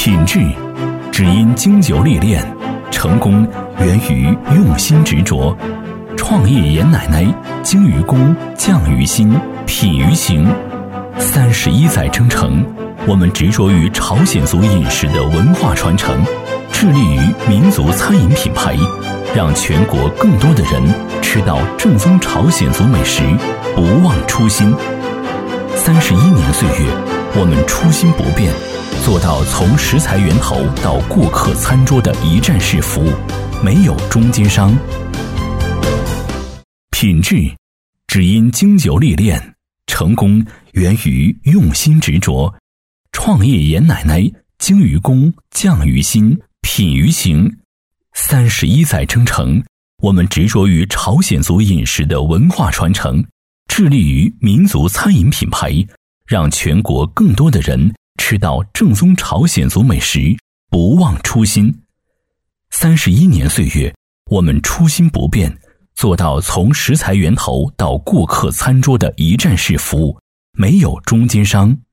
品质只因经久历练，成功源于用心执着。创业爷奶奶精于工，匠于心，品于行。31载征程，我们执着于朝鲜族饮食的文化传承，致力于民族餐饮品牌，让全国更多的人吃到正宗朝鲜族美食，不忘初心。31年岁月，我们初心不变，做到从食材源头到顾客餐桌的一站式服务，没有中间商。品质只因经久历练，成功源于用心执着。创业爷奶奶精于工，匠于心，品于行。31载征程，我们执着于朝鲜族饮食的文化传承，致力于民族餐饮品牌，让全国更多的人吃到正宗朝鲜族美食，不忘初心。31年岁月，我们初心不变，做到从食材源头到顾客餐桌的一站式服务，没有中间商。